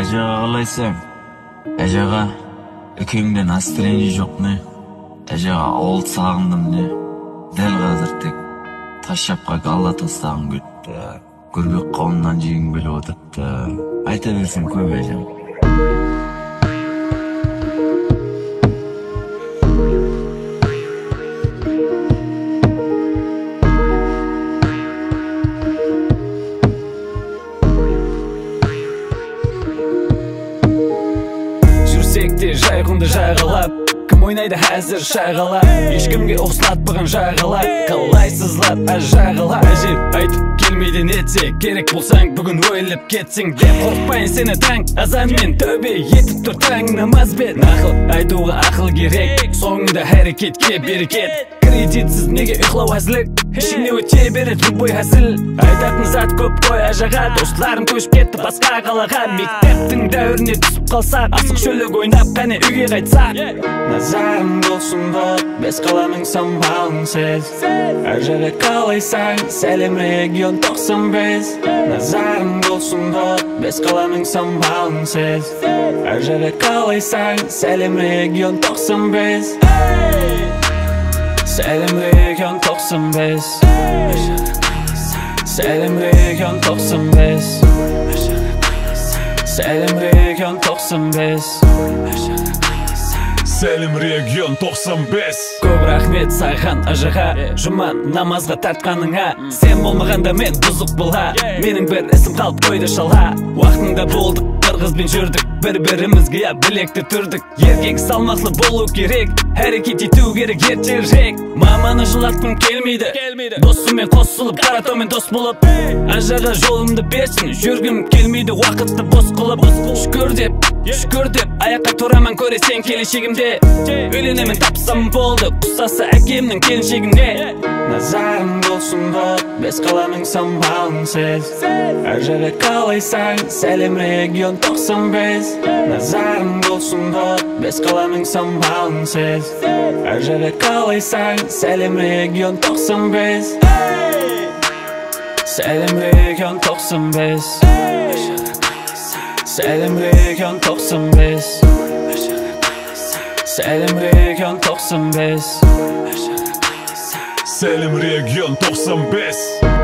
Ажаға қалайсың? Ажаға, үкеңден настроение жоқ не? Ажаға ауылды сағындым не? Дәл қазір тек ташшапқа галла тастағым кетті. Көрбек қауымнан жегім келіп отырыпты. Айта берсем көп ажам. Жүрсекте жайғынды жайғалап, кім ойнайды әзір шайғала, ешкімге ұқсатпаған жайғала, қалайсызлар ажайғала. Әже айтып келмейді нетсе, керек болсаң бүгін ойлап кетсең деп қорқпайын сені таң азанмен төбе етіп тұр таң намазбен. Ақыл айтуға ақыл керек, соңында әрекетке берекет. Кредитсіз неге ұйқылау әзілік, ішіңе өте береді любой әзіл. Айтатын зат көп қой ажаға, достарым көшіп кетті басқа қалаға. Мектептің дәуіріне түсіп қалсақ, асық шөлік ойнап қане үйге қайтсақ. Назарым болсын бол, бес қаланың самбалынсыз. Ажаға қалайсаң, сәлем регион 95. Назарым болсын бол, бес қаланың самбалынсыз. Ажаға қалайсаң, сәлем регион 95. Сәлем регион 95. Сәлем регион 95. Сәлем регион 95. Сәлем регион 95. Көп рахмет саған ажаға, жұман намазға тартқаныңа. Сен болмағанда мен бұзық болға, менің бір ісім қалып қойды шалға. Уақытыңда болдық, бір қызбен жүрдік, бір-бірімізге білекті түрдік. Еркек салмақлы болу керек, әрекет ету керек ертерек. Маманы жылатқым келмейді, досыммен қосылып, қаратаумен дос болып. Ажаға жолымды берсін, жүргім келмейді уақытты бос қылып. Шүкір деп, аяққа тұраман көресен келешегімде. Үйленемін тапсам болды, құсасы әкемнің келіншегіне. Назарым болсын бол, бес қаланың самбалынсыз. Ажаға қалайсаң, сәлем регион 95. Назарым болсын бол, бес қаланың самбалынсыз. Ажаға қалайсаң, сәлем регион 95. Сәлем регион 95. Сәлем регион 95. Сәлем регион 95. Сәлем регион 95.